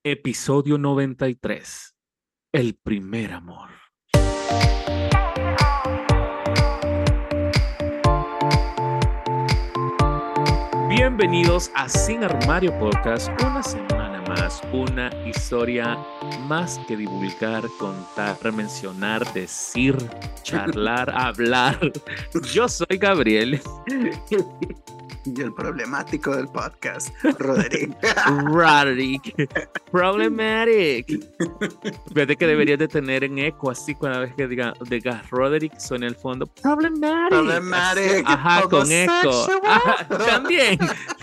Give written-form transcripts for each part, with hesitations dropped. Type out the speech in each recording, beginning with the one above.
Episodio 93. El primer amor. Bienvenidos a Sin Armario Podcast. Una semana más, una historia más que divulgar, contar, mencionar, decir, charlar, hablar. Yo soy Gabriel. Y el problemático del podcast, Roderick. Problematic. Fíjate que deberías de tener en eco así cada vez que digas Roderick suena el fondo. Problematic. Ajá, con eco. Ajá, también.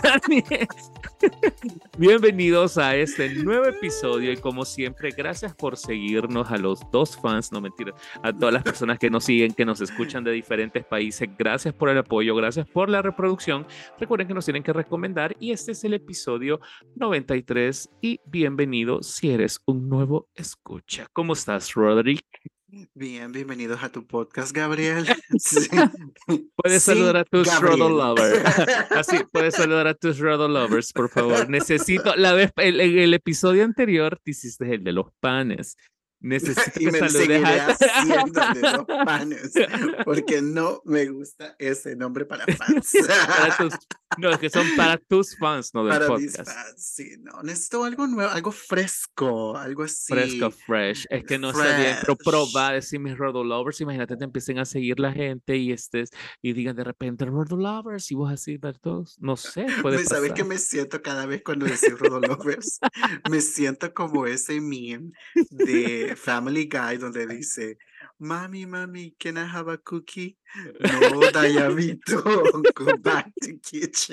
Bienvenidos a este nuevo episodio y como siempre, gracias por seguirnos a los dos fans, no mentira, a todas las personas que nos siguen, que nos escuchan de diferentes países. Gracias por el apoyo, gracias por la reproducción. Recuerden que nos tienen que recomendar y este es el episodio 93 y bienvenido si eres un nuevo escucha. ¿Cómo estás, Roderick? Bien, bienvenidos a tu podcast, Gabriel. Sí. Puedes saludar a tus Rodo Lovers. Así, puedes saludar a tus Rodo Lovers, por favor. Necesito, el episodio anterior te hiciste el de los panes. Necesito y que me saludes seguiré a... haciendo de los panes, porque no me gusta ese nombre para fans. No, es que son para tus fans, no del para podcast. Mis fans, sí, no, necesito algo nuevo, algo fresco, algo así. Fresco, fresh. Es que no está bien, pero proba, decir mis Rodo Lovers, imagínate te empiecen a seguir la gente y digan de repente Rodo Lovers y vos así para todos, no sé, puede pasar. ¿Sabes qué me siento cada vez cuando decís Rodo Lovers? Me siento como ese meme de Family Guy donde dice, Mami, can I have a cookie? No, Dayamito, go back to kitchen.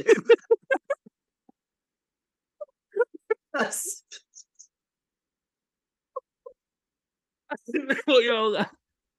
Así me voy a ahogar.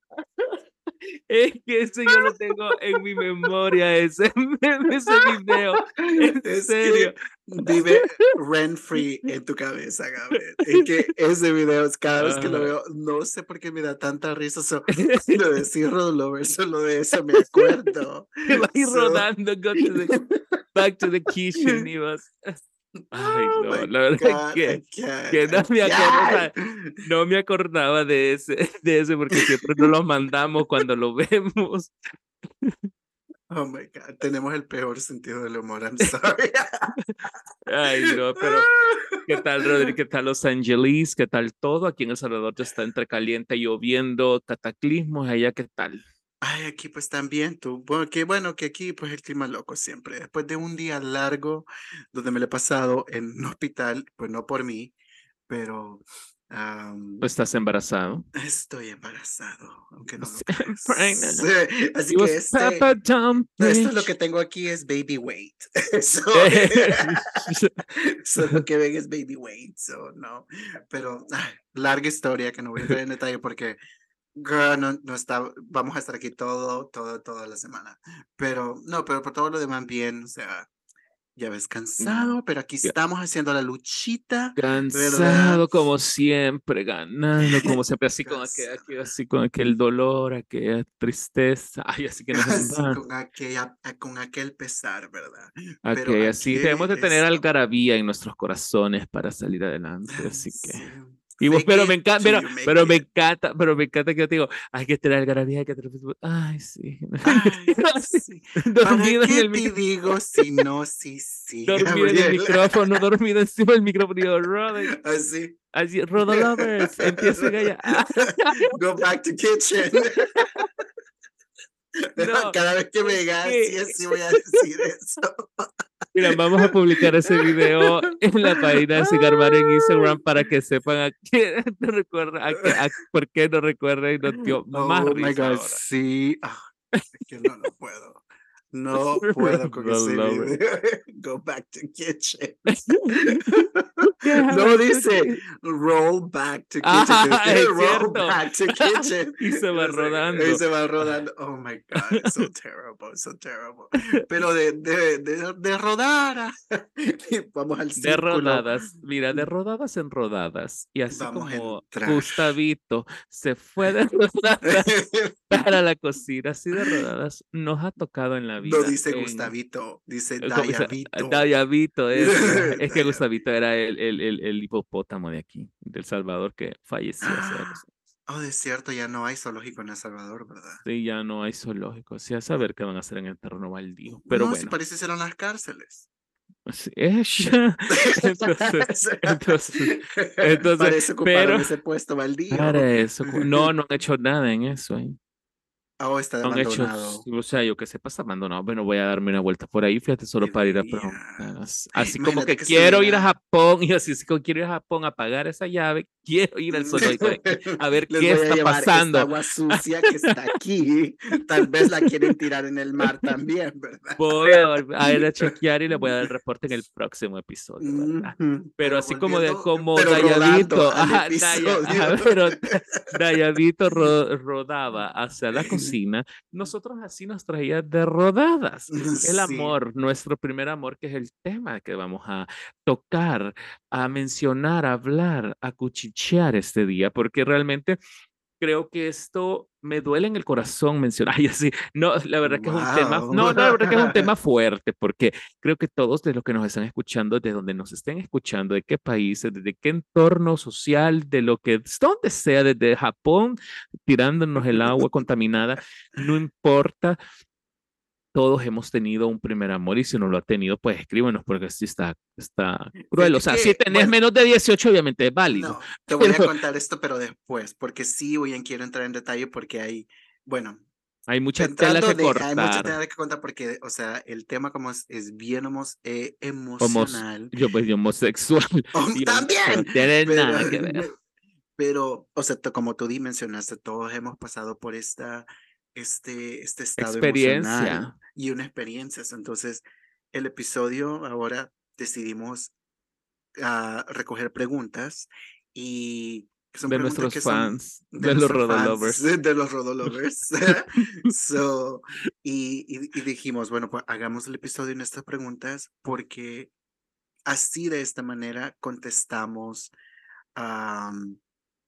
Es que eso yo lo tengo en mi memoria, ese video. En serio. Vive rent free en tu cabeza, Gabriel. Es que ese video, cada vez que lo veo, no sé por qué me da tanta risa. Lo de decir Rodo Lovers, solo de eso me acuerdo. Te vas a ir rodando, back to the kitchen, y vas... Ay, no, la verdad que no me acordaba de ese porque siempre nos lo mandamos cuando lo vemos. Oh my God, tenemos el peor sentido del humor, I'm sorry. Ay, no, pero ¿qué tal, Rodri? ¿Qué tal Los Ángeles? ¿Qué tal todo? Aquí en El Salvador ya está entre caliente, lloviendo, cataclismos. Allá, ¿qué tal? Ay, aquí pues también tú, bueno, que aquí pues el clima loco siempre, después de un día largo donde me lo he pasado en un hospital, pues no por mí, pero... ¿Estás embarazado? Estoy embarazado, aunque no lo creas. Sí, así que esto es lo que tengo aquí es baby weight. Eso es lo que ven es baby weight, so no, pero larga historia que no voy a entrar en detalle porque... Girl, no está, vamos a estar aquí toda la semana. Pero por todo lo demás bien, o sea, ya ves, cansado, pero aquí estamos haciendo la luchita. Cansado, ¿verdad? Como siempre, ganando, como siempre, así con aquel dolor, aquella tristeza, ay, así que nos con aquel pesar, ¿verdad? Pero así debemos de tener algarabía en nuestros corazones para salir adelante, así que... Sí. Y vos, pero me encanta que yo te digo, hay que tener algarabía, hay que tener... Ay, sí. Sí. Dormido en el micrófono. Te digo si no, sí. Dormido en el micrófono, dormido encima del micrófono. Y yo, Roderick. Así, Rodo Lovers, empiecen allá. Go back to kitchen. No, cada vez que me digas así voy a decir eso. Mira, vamos a publicar ese video en la página de Sin Armario en Instagram para que sepan a qué no recuerda, por qué no recuerda y nos dio más risa. Oh my God, ahora. Sí. Es que no puedo. No puedo con ese video. Go back to kitchen. No dice roll back to kitchen. Roll back to kitchen. Y se va rodando. Oh my God, it's so terrible. Pero de rodar. Vamos al círculo. De rodadas, mira, de rodadas en rodadas. Y así vamos como Gustavito se fue de rodadas para la cocina, así de rodadas nos ha tocado en la la No vida. dice Gustavito, dice ¿Cómo dice? Dayavito. Dayavito, eso. Es que Gustavito era el hipopótamo de aquí, del Salvador, que falleció hace varios años. Oh, es cierto, ya no hay zoológico en El Salvador, ¿verdad? Sí, ya no hay zoológicos. Sí, a saber qué van a hacer en el terreno baldío. Pero No, si bueno, parece ser en las cárceles. sí, entonces, entonces, entonces, Parece ocuparon pero ese puesto baldío. para eso, no, no han hecho nada en eso, ¿eh? Oh, está No han hecho, abandonado. o sea, yo que sepa, está abandonado. Bueno, voy a darme una vuelta por ahí, fíjate, solo para ir a preguntar. Deberías. Así como Imagínate que que si quiero ir a hubiera. Japón y así como quiero ir a Japón a pagar esa llave, quiero ir al zoológico de aquí a ver Les qué voy a está llevar esta pasando. agua sucia que está aquí. Tal vez la quieren tirar en el mar también, ¿verdad? Voy a ir a chequear y le voy a dar el reporte en el próximo episodio, ¿verdad? Ujú. Pero Pero así como de volviendo, como pero rodando Dayavito, al ajá, episodio. pero Dayavito rodaba hacia la cocina, nosotros así nos traía de rodadas. El Sí. amor, nuestro primer amor, que es el tema que vamos a tocar, a mencionar, a hablar, a cuchichear este día, porque realmente creo que esto me duele en el corazón mencionar, ay, así, no, la verdad que es un tema, Wow. no, no, la verdad que es un tema fuerte, porque creo que todos de los que nos están escuchando, de donde nos estén escuchando, de qué países, desde qué entorno social, de lo que, donde sea, desde Japón, tirándonos el agua contaminada, no importa, todos hemos tenido un primer amor y si no lo ha tenido, pues escríbenos porque sí está cruel. O Fíjate sea, si que, tenés bueno, menos de 18, obviamente es válido, no, te voy a pero contar esto, pero después, porque sí, hoy quiero entrar en detalle porque hay, bueno, hay mucha tela entrando que de, hay mucho cortar. tema que contar porque, o sea, el tema como es bien Homos, emocional. yo pues yo homosexual y yo no También, tiene pero, nada que ver. pero, o sea, como tú mencionaste, todos hemos pasado por este estado emocional Experiencia y una experiencia. Entonces, el episodio ahora decidimos recoger preguntas y son de preguntas nuestros que son fans, de de los nuestros fans, Rodolovers. de los Rodolovers. So, y dijimos, bueno, pues hagamos el episodio en estas preguntas porque así de esta manera contestamos am,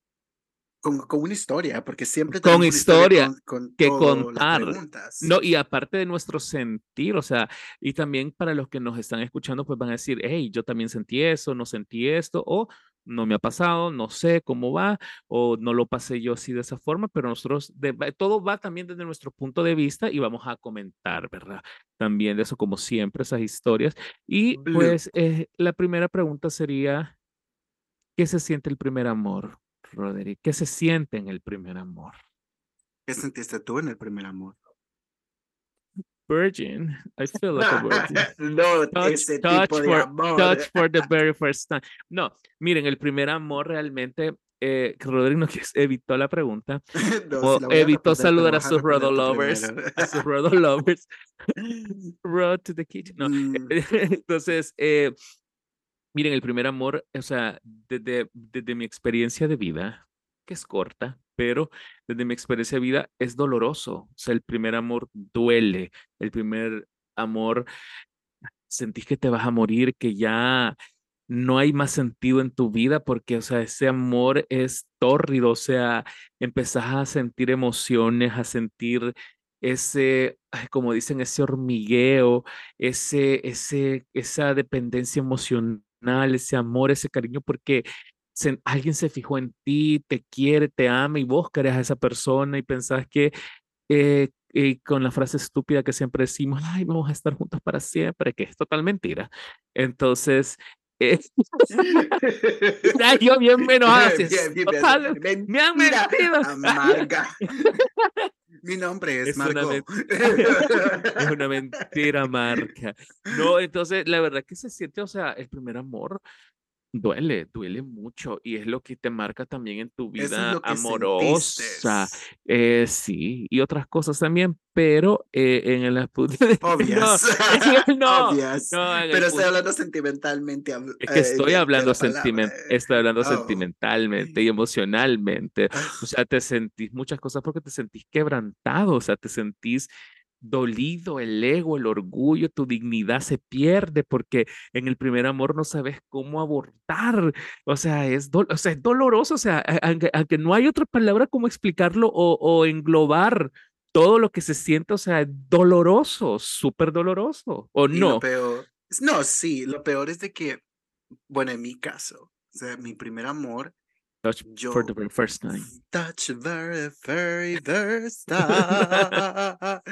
con una historia, porque siempre Con tenemos una historia historia con que todas las contar. preguntas. No, y aparte de nuestro sentir, o sea, y también para los que nos están escuchando, pues van a decir, hey, yo también sentí eso, no sentí esto, o no me ha pasado, no sé cómo va, o no lo pasé yo así de esa forma, pero nosotros, todo va también desde nuestro punto de vista y vamos a comentar, ¿verdad? También de eso, como siempre, esas historias. Y Blue. pues la primera pregunta sería, ¿qué se siente el primer amor, Roderick? ¿Qué se siente en el primer amor? ¿Qué sentiste tú en el primer amor? Virgin. I feel like a virgin. No, Touch, ese tipo touch de for, amor. touch for the very first time. No, miren, el primer amor realmente, Rodrigo no evitó la pregunta No, sí o la voy a evitó responder, pero saludar a vas a sus responder Rodo tú lovers, primero. a sus Rodo lovers. Road to the kitchen. No, Mm, entonces, miren, el primer amor, o sea, desde mi experiencia de vida, que es corta, pero desde mi experiencia de vida es doloroso. O sea, el primer amor duele. El primer amor sentís que te vas a morir, que ya no hay más sentido en tu vida porque, o sea, ese amor es tórrido, o sea, empezás a sentir emociones, a sentir ese, ay, como dicen, ese hormigueo, esa dependencia emocional, ese amor, ese cariño, porque alguien se fijó en ti, te quiere, te ama y vos querés a esa persona y pensás que con la frase estúpida que siempre decimos, ay, vamos a estar juntos para siempre, que es total mentira. Entonces, eh, ay, yo bien menos así, Bien, es bien, bien. total, me han Mentira, mentido. amarga. Mi nombre es Es una, Margot. es una mentira, marca. No, entonces, la verdad que se siente, o sea, el primer amor duele, duele mucho y es lo que te marca también en tu Eso es vida lo que sentiste. amorosa, sí, y otras cosas también, pero en el punto no, Obvias. no, Obvias. no, en el Pero estoy punto, hablando sentimentalmente es que de la palabra. estoy hablando Oh. sentimentalmente y emocionalmente, o Ah, sea, te sentís muchas cosas porque te sentís quebrantado, o sea, te sentís dolido, el ego, el orgullo, tu dignidad se pierde porque en el primer amor no sabes cómo abordar, o sea, o sea, es doloroso, o sea, aunque no hay otra palabra como explicarlo o englobar todo lo que se siente, o sea, es doloroso, súper doloroso, ¿o Y lo no? peor, no, sí, lo peor es de que, bueno, en mi caso, o sea, mi primer amor, Touch for the yo, very first time. touch very, very first time.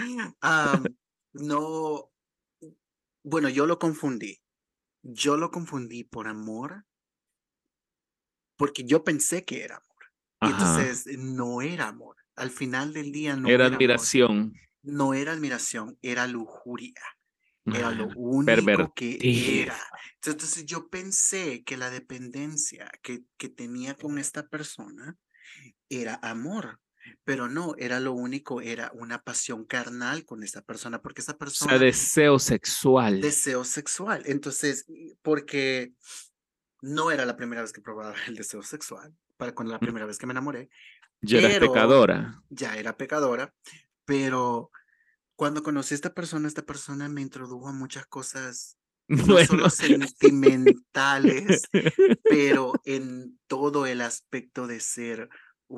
No, bueno, yo lo confundí. Yo lo confundí por amor, porque yo pensé que era amor. Y Ajá. entonces no era amor. Al final del día no Era era amor. admiración. No era admiración, era lujuria. Era lo Ah, único que pervertida. era. Entonces yo pensé que la dependencia que tenía con esta persona era amor, pero no, era lo único, era una pasión carnal con esta persona, porque esa O sea, persona deseo sexual. deseo sexual. Entonces, porque no era la primera vez que probaba el deseo sexual, para cuando la primera vez que me enamoré, Ya eras pero pecadora. ya era pecadora, pero cuando conocí a esta persona me introdujo a muchas cosas, no Bueno. solo sentimentales, pero en todo el aspecto de ser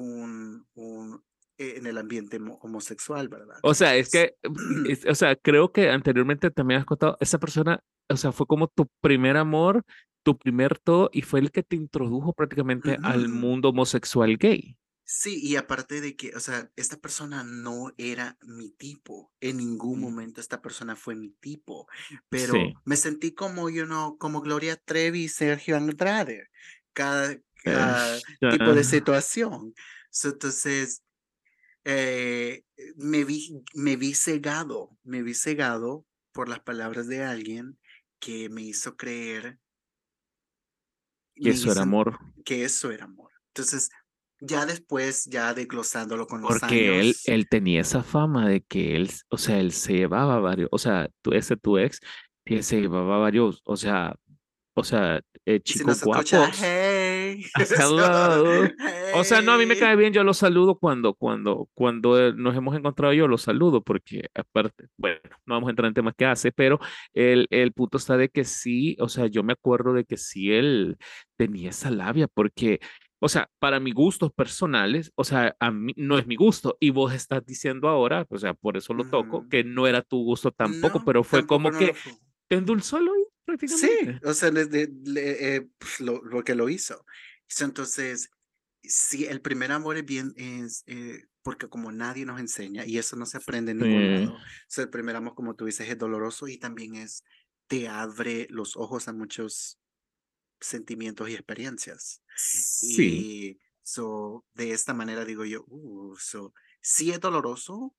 en el ambiente homosexual, ¿verdad? O sea, es S- que, o sea, creo que anteriormente también has contado, esa persona, o sea, fue como tu primer amor, tu primer todo, y fue el que te introdujo prácticamente al Ujú. mundo homosexual gay. Sí, y aparte de que, o sea, esta persona no era mi tipo. En ningún Mm. momento esta persona fue mi tipo, pero Sí. me sentí como, como Gloria Trevi y Sergio Andrade, cada, Eh, cada tipo de ah, situación. Entonces, eh, me vi cegado por las palabras de alguien que me hizo creer, que me eso era hizo amor. que eso era amor. Entonces, ya después, ya desglosándolo con los Porque años, él tenía esa fama de que él, o sea, él se llevaba varios, o sea, tu ex, que se llevaba varios, o sea, y si chicos nos escucha, guapos. hey, Hello. O sea, no, a mí me hey. cae bien, yo lo saludo cuando nos hemos encontrado, yo lo saludo, porque aparte, bueno, no vamos a entrar en temas que hace, pero el punto está de que sí, o sea, yo me acuerdo de que sí él tenía esa labia, porque, o sea, para mis gustos personales, o sea, a mí no es mi gusto, y vos estás diciendo ahora, o sea, por eso lo toco, Ujú. que no era tu gusto tampoco, No, pero fue tampoco como no lo que fue. te endulzó el oído Sí, prácticamente. o sea, pues, lo que lo hizo. Entonces, sí, el primer amor es bien, porque como nadie nos enseña, y eso no se aprende en ningún Sí. lado, o sea, el primer amor, como tú dices, es doloroso y también te abre los ojos a muchos sentimientos y experiencias. Sí. Y de esta manera digo yo, sí es doloroso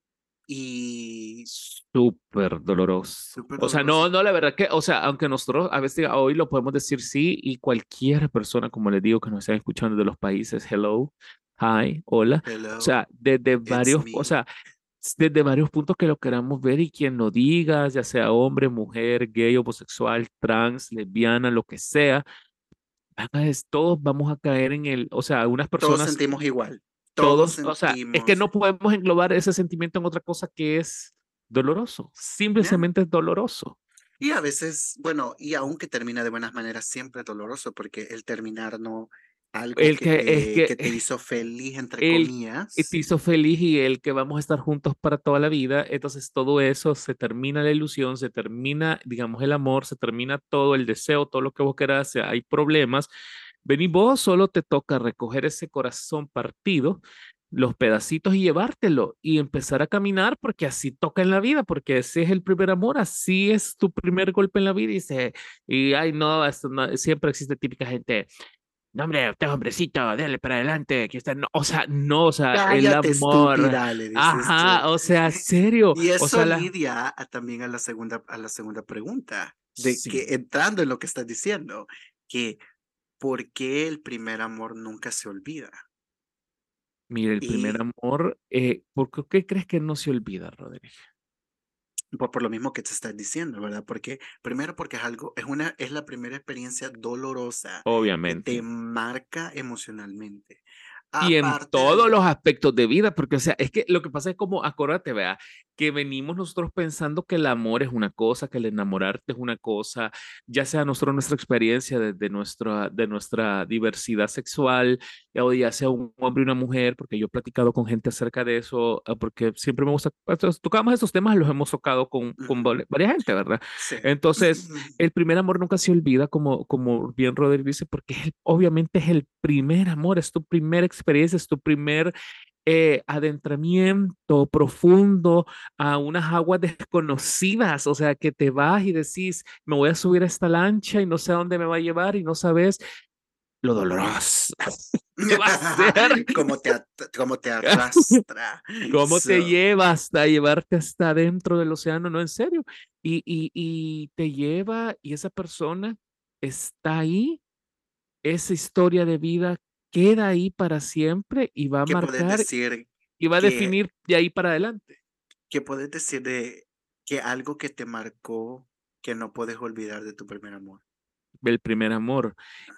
y Súper doloroso. súper O sea, no, doloroso. no, la verdad que, o sea, aunque nosotros a veces hoy lo podemos decir sí, y cualquier persona, como les digo, que nos estén escuchando de los países, hello, hi, hola, o Hello, sea, desde it's varios, o me. sea, desde varios puntos que lo queramos ver y quien lo diga, ya sea hombre, mujer, gay, homosexual, trans, lesbiana, lo que sea, todos vamos a caer en el, o sea, algunas Todos personas, sentimos igual, todos todos, o sea, es que sentimos, no podemos englobar ese sentimiento en otra cosa que es doloroso, ¿ya? simplemente es doloroso. Y a veces, bueno, y aunque termina de buenas maneras, siempre es doloroso porque el terminar no algo El que es que que te hizo feliz, entre él te comillas. hizo feliz y el que vamos a estar juntos para toda la vida, entonces todo eso se termina la ilusión, se termina, digamos, el amor, se termina todo el deseo, todo lo que vos querás, hay problemas. Vení vos, solo te toca recoger ese corazón partido, los pedacitos y llevártelo y empezar a caminar porque así toca en la vida, porque ese es el primer amor, así es tu primer golpe en la vida y ay no, siempre existe típica gente. No, hombre, usted es hombrecito, dale para adelante, que usted no, o sea, no, o sea, el Cállate, amor, estúpida, le dices tú. ajá, o sea, serio, Y o eso sea, la, lidia también a la segunda pregunta, de que sí, entrando en lo que estás diciendo, que ¿por qué el primer amor nunca se olvida? mire, el primer Y amor, ¿por qué crees que no se olvida, Rodríguez? por lo mismo que te estás diciendo, ¿verdad? Porque primero porque es la primera experiencia dolorosa que te Obviamente, marca emocionalmente. y en Aparte todos de... los aspectos de vida, porque, o sea, es que lo que pasa es como, acuérdate, vea, que venimos nosotros pensando que el amor es una cosa, que el enamorarte es una cosa, ya sea nosotros nuestra experiencia de nuestra diversidad sexual, o ya sea un hombre y una mujer, porque yo he platicado con gente acerca de eso, porque siempre me gusta, pues, tocamos esos temas, los hemos tocado con Ujú, varias gente, ¿verdad? sí. Entonces, el primer amor nunca se olvida, como bien Roderick dice, porque obviamente es el primer amor, es tu primera experiencia, es tu primer adentramiento profundo a unas aguas desconocidas, o sea, que te vas y decís, me voy a subir a esta lancha y no sé a dónde me va a llevar y no sabes lo doloroso que va a ser, Como te arrastra. cómo te So, lleva hasta llevarte hasta dentro del océano, no, en serio, y te lleva y esa persona está ahí, esa historia de vida queda ahí para siempre y va a ¿qué puedes marcar decir y va a que, definir de ahí para adelante. qué puedes decir de que algo que te marcó que no puedes olvidar de tu primer amor? El primer amor,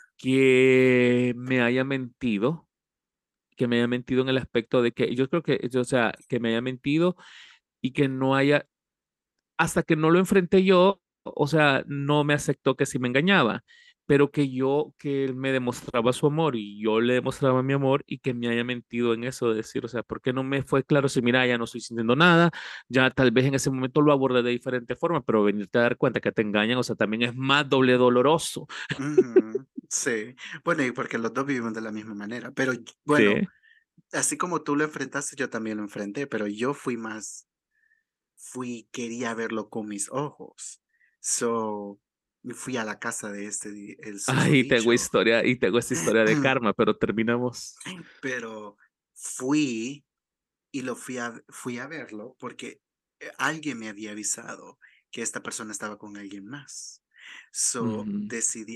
que me haya mentido, que me haya mentido en el aspecto de que yo creo que, o sea, que me haya mentido y que no haya, hasta que no lo enfrenté yo, o sea, no me aceptó que sí me engañaba, pero que él me demostraba su amor y yo le demostraba mi amor y que me haya mentido en eso de decir, o sea, ¿por qué no me fue claro si mira, ya no estoy sintiendo nada, ya tal vez en ese momento lo abordé de diferente forma, pero venirte a dar cuenta que te engañan, o sea, también es más doble doloroso. Ujú, sí. Bueno, y porque los dos vivimos de la misma manera, pero bueno, Sí. así como tú lo enfrentaste, yo también lo enfrenté, pero yo fui más, quería verlo con mis ojos. So, me fui a la casa de el Ay, tengo susodicho, historia y tengo esta historia de karma, pero terminamos. pero fui y fui a verlo porque alguien me había avisado que esta persona estaba con alguien más. So, Ujú,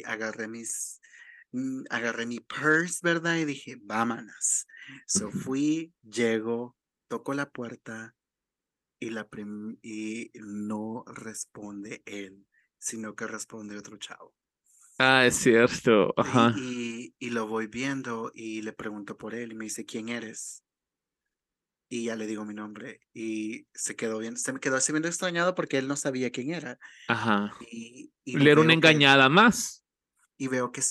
agarré mi purse, ¿verdad? Y dije, vámonos. So, ujú. fui, llego, toco la puerta y, y no responde él, sino que responde otro chavo. Ah, es cierto. Ajá. Y lo voy viendo y le pregunto por él y me dice, ¿quién eres? Y ya le digo mi nombre y se me quedó así bien extrañado porque él no sabía quién era. Ajá. Y Le era una engañada más. veo que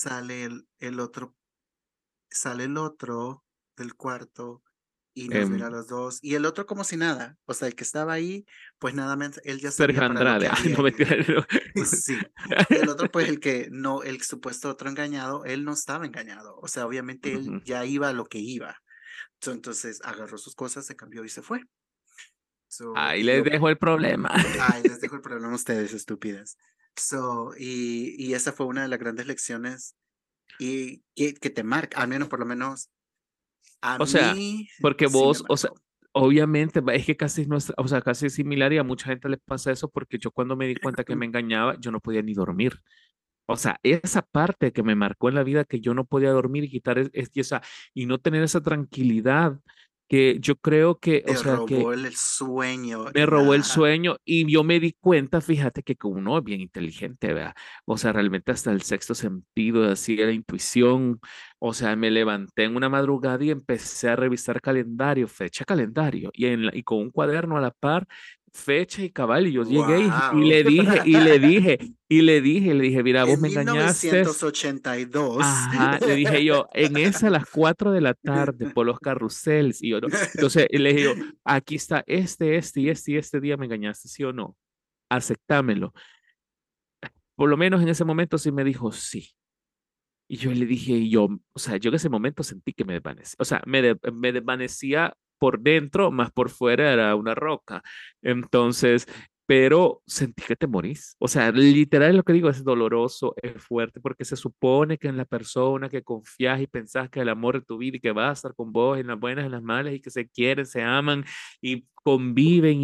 sale el otro del cuarto y nos em, mira a los dos. Y el otro como si nada, o sea, el que estaba ahí, pues nada más, él ya Sergio sabía para lo Andrade. que Ay, había no me ido. no. Sí. Y el otro, pues el que no, el supuesto otro engañado, él no estaba engañado. O sea, obviamente él Ujú. ya iba a lo que iba. Entonces agarró sus cosas, se cambió y se fue. So, Ahí y les yo, dejo el problema. ay, les dejo el problema a ustedes, estúpidas. So, y esa fue una de las grandes lecciones y que te marca, al menos por lo menos a O sea, mí porque sí me vos, o sea, marcó. obviamente, es que casi es nuestra, o sea, casi es similar y a mucha gente les pasa eso porque yo cuando me di cuenta que me engañaba, yo no podía ni dormir. O sea, esa parte que me marcó en la vida que yo no podía dormir y quitar y no tener esa tranquilidad que yo creo que, o Te sea, que robó el sueño me y robó el la... sueño y yo me di cuenta, fíjate que como uno es bien inteligente, ¿verdad? O sea, realmente hasta el sexto sentido, así la intuición, o sea, me levanté en una madrugada y empecé a revisar calendario, fecha calendario, y con un cuaderno a la par, fecha y cabal, y yo llegué y ¡Wow! le dije, y le dije, mira, vos En me mil engañaste. novecientos ochenta y dos Ajá, le dije yo, en esa a las 4 de la tarde por los carruseles y yo no. Entonces le dije yo, aquí está este día me engañaste, ¿sí o no? Aceptámelo. Por lo menos en ese momento sí me dijo sí. Y yo le dije, y yo, o sea, yo en ese momento sentí que me desvanecía, o sea, me desvanecía por dentro, más por fuera era una roca. Entonces, pero sentí que te morís. O sea, literal lo que digo es doloroso, es fuerte, porque se supone que en la persona que confías y pensás que es el amor de tu vida y que va a estar con vos en las buenas y en las malas y que se quieren, se aman y conviven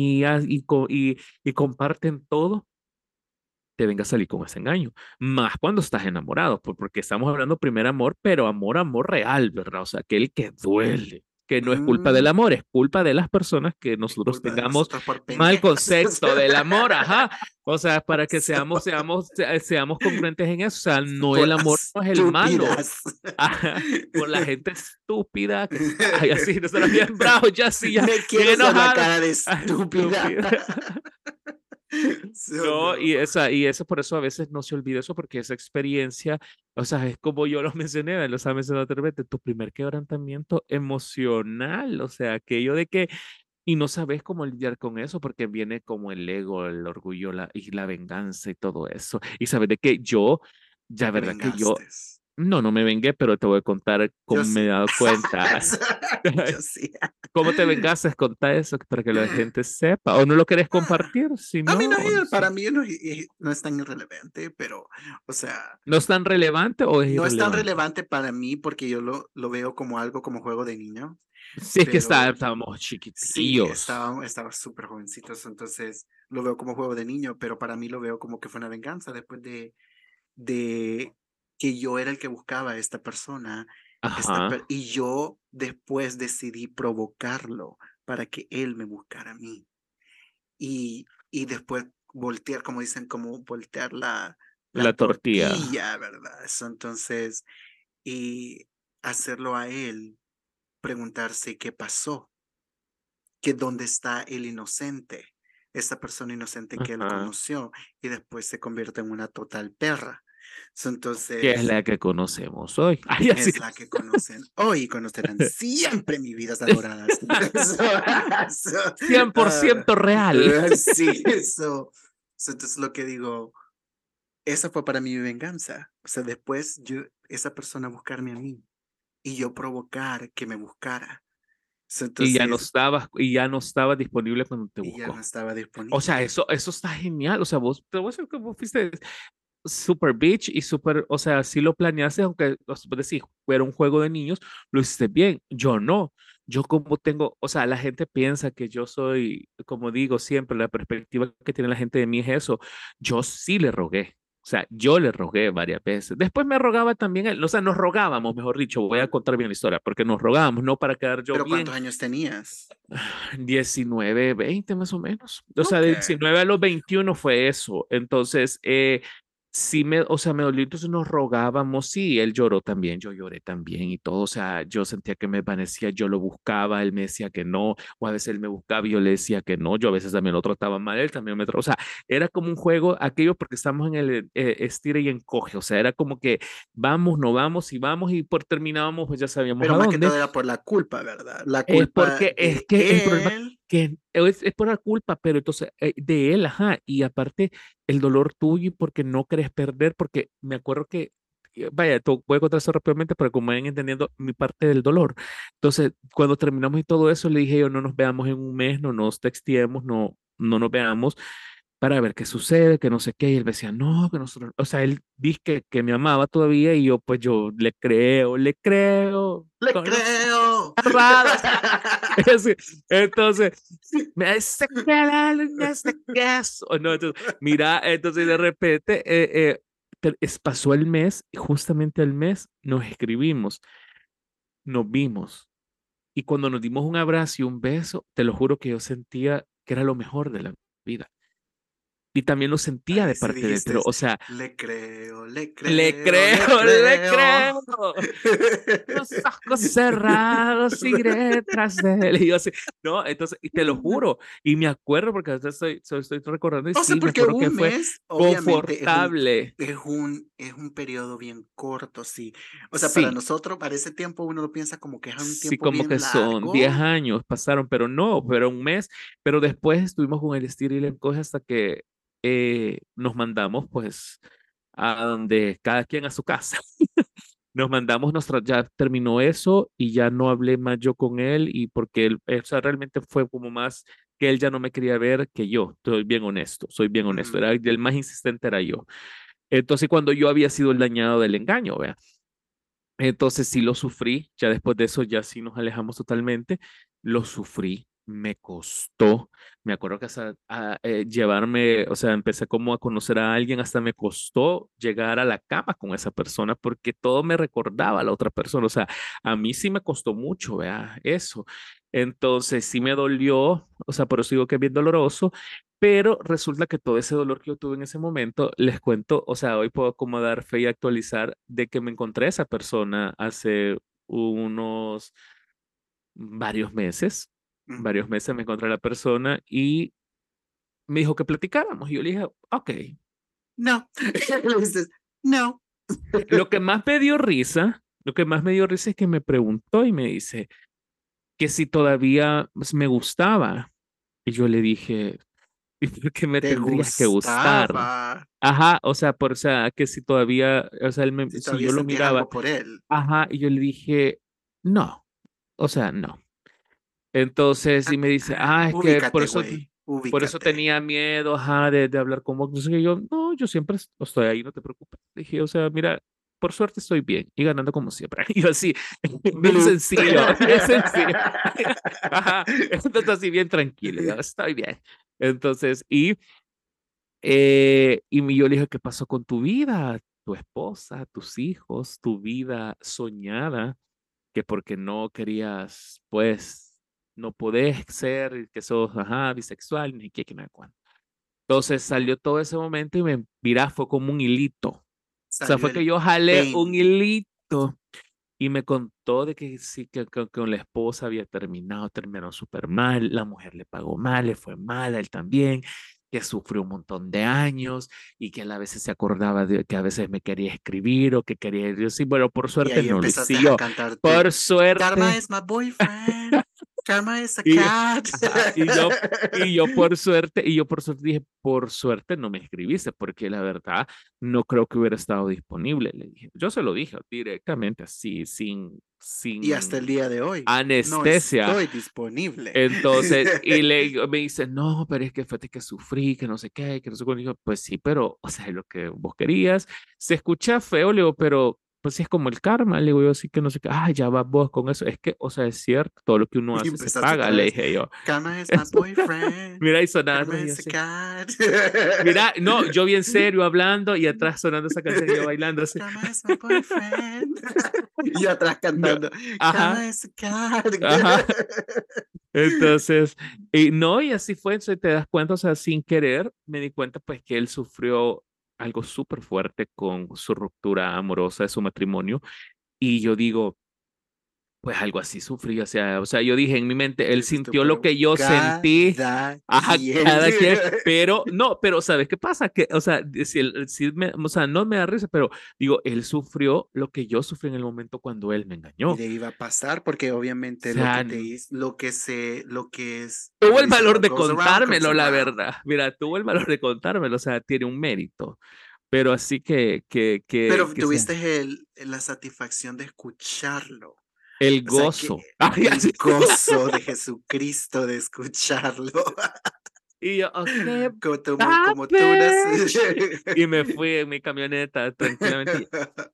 y comparten todo te venga a salir con ese engaño. Más cuando estás enamorado, porque estamos hablando primer amor, pero amor, amor real, ¿verdad? O sea, aquel que duele. que no es culpa del Mm, amor, es culpa de las personas que es nosotros culpa de tengamos nosotros por mal pendejas. concepto del amor, ajá. O sea, para que So, seamos congruentes en eso. O sea, no, por el amor no es el malo. estúpidas. Ajá, por la gente estúpida que está, ay, así, nosotros bien bravos, ya sí, ya, Me bien quiero hacer la enojado. cara de Ay, estúpida. estúpida. So, No, no. y eso por eso a veces no se olvida eso, porque esa experiencia, o sea, es como yo lo mencioné, lo estaba mencionando anteriormente, tu primer quebrantamiento emocional, o sea, aquello de que, y no sabes cómo lidiar con eso, porque viene como el ego, el orgullo y la venganza y todo eso. Y sabes de que yo, ya Te verdad que yo, vengaste. no me vengué, pero te voy a contar Yo cómo me he sí. dado cuenta. Yo sí. ¿Cómo te vengaste? Contá eso para que la gente sepa. ¿O no lo querés Ah, compartir? Si a mí no, no, o no sé. para mí no, no es tan irrelevante, pero, o sea, ¿No es tan relevante o es no es tan irrelevante? relevante para mí porque yo lo veo como algo como juego de niño, Sí, es que pero estábamos sí, chiquitillos. estaba súper jovencitos, entonces lo veo como juego de niño, pero para mí lo veo como que fue una venganza después de que yo era el que buscaba a esta persona, Ajá. y yo después decidí provocarlo para que él me buscara a mí. Y después voltear, como dicen, como voltear la La tortilla. tortilla, ¿verdad? Eso entonces, y hacerlo a él, preguntarse qué pasó, que dónde está el inocente, esa persona inocente que él Ajá. conoció y después se convierte en una total perra. So, Que es entonces, la que conocemos hoy. Ay, así. es la que conocen hoy y conocerán siempre mis vidas adoradas. cien por Ah, ciento real. sí, eso. Entonces lo que digo, esa fue para mí mi venganza. O sea, después esa persona buscarme a mí y yo provocar que me buscara. Entonces, Y ya no estaba disponible cuando te y ya no buscó. estaba O sea, disponible. eso está genial. O sea, vos, te voy a decir que vos fuiste super bitch y super, o sea, sí lo planeaste, aunque, decir, fuera un juego de niños, lo hiciste bien. Yo no. Yo como tengo, o sea, la gente piensa que yo soy, como digo siempre, la perspectiva que tiene la gente de mí es eso. Yo sí le rogué. O sea, yo le rogué varias veces. Después me rogaba también él. O sea, nos rogábamos, mejor dicho. Voy a ¿Cuán- contar bien la historia, porque nos rogábamos, no para quedar yo ¿Pero bien. cuántos años tenías? 19 20 más o menos. O sea, Ok. de 19 a los 21 fue eso. Entonces, sí o sea, me dolió, entonces nos rogábamos, sí, él lloró también, yo lloré también y todo, o sea, yo sentía que me desvanecía, yo lo buscaba, él me decía que no, o a veces él me buscaba y yo le decía que no, yo a veces también lo trataba mal, él también me trataba, o sea, era como un juego, aquello porque estamos en el estira y encoge, o sea, era como que vamos, no vamos y vamos y por terminábamos, pues ya sabíamos Pero a más que dónde. todo era por la culpa, ¿verdad? La Es culpa porque es de que el problema él. que es por la culpa, pero entonces de él, ajá, y aparte el dolor tuyo y porque no querés perder, porque me acuerdo que, vaya, voy a contar eso rápidamente para que me vayan entendiendo mi parte del dolor. Entonces, cuando terminamos y todo eso, le dije yo, no nos veamos en un mes, no nos texteemos, no nos veamos para ver qué sucede, que no sé qué, y él me decía, no, que nosotros, o sea, él dice que me amaba todavía y yo, pues yo le creo, Le con los ojos creo. cerrados. Sí, entonces, me dice que la luna es de queso. No, entonces, mira, entonces de repente pasó el mes y justamente el mes nos escribimos, nos vimos y cuando nos dimos un abrazo y un beso, te lo juro que yo sentía que era lo mejor de la vida y también lo sentía de Ahí sí parte de él, pero dijiste, o sea, le creo, le le creo, le creo, le creo. creo. Los ojos cerrados iré tras de él. Y yo así, no, entonces, y te lo juro, y me acuerdo porque ahorita estoy recordando y O sea, sí, me porque acuerdo que un fue mes, obviamente, confortable. es un periodo bien corto, sí. O sea, para Sí, nosotros, para ese tiempo, uno lo piensa como que es un sí, tiempo como que bien son 10 largo. años pasaron, pero no, pero un mes, pero después estuvimos con el estilo y el encoge hasta que nos mandamos pues a donde cada quien a su casa. Nos mandamos ya terminó eso y ya no hablé más yo con él y porque él, o sea, realmente fue como más que él ya no me quería ver que yo, soy bien honesto, Ujú, el más insistente era yo. Entonces cuando yo había sido el dañado del engaño, vea. Entonces sí lo sufrí, ya después de eso ya sí nos alejamos totalmente, lo sufrí, me costó. Me acuerdo que hasta llevarme, o sea, empecé como a conocer a alguien, hasta me costó llegar a la cama con esa persona porque todo me recordaba a la otra persona. O sea, a mí sí me costó mucho, vea, eso. Entonces sí me dolió, o sea, por eso digo que es bien doloroso, pero resulta que todo ese dolor que yo tuve en ese momento, les cuento, o sea, hoy puedo como dar fe y actualizar de que me encontré a esa persona hace unos Ujú. varios meses me encontré a la persona y me dijo que platicáramos. Y yo le dije, ok. No. Le dices, no. Lo que más me dio risa, lo que más me dio risa es que me preguntó y me dice que si todavía me gustaba. Y yo le dije, ¿y por qué me Te tendrías que gustar? gustaba. Ajá, o sea, que si todavía, o sea, Si si todavía yo lo sentías miraba, algo por él. ajá, y yo le dije, no, o sea, no. Entonces, y me dice, es que Ubícate, güey. por eso Ubícate. tenía miedo, ajá, de hablar con vos. Entonces, yo, no, yo siempre estoy ahí, no te preocupes. Le dije, o sea, mira, por suerte estoy bien y ganando como siempre. Y yo así, bien Bloop. sencillo, bien sencillo. Ajá, entonces así bien tranquilo, yo estoy bien. Entonces, yo le dije, ¿qué pasó con tu vida? Tu esposa, tus hijos, tu vida soñada, que porque no querías, pues, no podés ser, que sos, ajá, bisexual, ni qué, que nada cuándo. Entonces salió todo ese momento y mira, fue como un hilito. O sea, Salió fue que el yo jalé un pain. hilito y me contó de que sí, que con la esposa había terminado, terminaron súper mal, la mujer le pagó mal, le fue mal a él también, que sufrió un montón de años y que él a veces se acordaba de que a veces me quería escribir o que quería, yo sí, bueno, por Y suerte ahí no, Luis, empezaste sí, a yo, cantar tú. por Karma suerte. is my boyfriend. Karma is a Y, cat. ajá, y yo por suerte dije, por suerte no me escribiste, porque la verdad no creo que hubiera estado disponible, le dije. Yo se lo dije directamente, así, Y hasta el sin día de hoy no anestesia. estoy disponible. Entonces, me dice, no, pero es que fue que sufrí, que no sé qué, que no sé cuándo. Digo, pues sí, pero, o sea, es lo que vos querías. Se escucha feo, le digo, pero pues sí es como el karma, le digo yo, sí que no sé qué, ya vas vos con eso. Es que, o sea, es cierto, todo lo que uno Y hace se empezaste paga, otra le vez. dije yo. Karma is my boyfriend. Mira, y sonaba Karma atrás y yo is a así. cat. Mira, no, yo bien serio hablando y atrás sonando esa canción y yo bailando así. Karma is my boyfriend. Y yo atrás No, cantando. ajá, Karma is a cat. ajá. Entonces, y no, y así fue, entonces te das cuenta, o sea, sin querer, me di cuenta pues que él sufrió algo súper fuerte con su ruptura amorosa de su matrimonio. Y yo digo, pues algo así sufrí, o sea, yo dije en mi mente, él Dices tú, sintió lo pero que yo sentí, cada quien. cada quien, pero no, pero ¿sabes qué pasa? Que, o sea, o sea, no me da risa, pero digo, él sufrió lo que yo sufrí en el momento cuando él me Y engañó. le iba a pasar porque O obviamente lo que sea, te hizo, lo que es, tuvo como el dicen, valor what de goes around comes contármelo, la around. verdad. Mira, tuvo el valor de contármelo, o sea, tiene un mérito. Pero así Pero que sea tuviste la satisfacción de escucharlo. el O sea, que gozo. Ay, así. el gozo de Jesucristo de escucharlo. Y yo, ok, Como tú papi. naces. Y me fui en mi camioneta tranquilamente.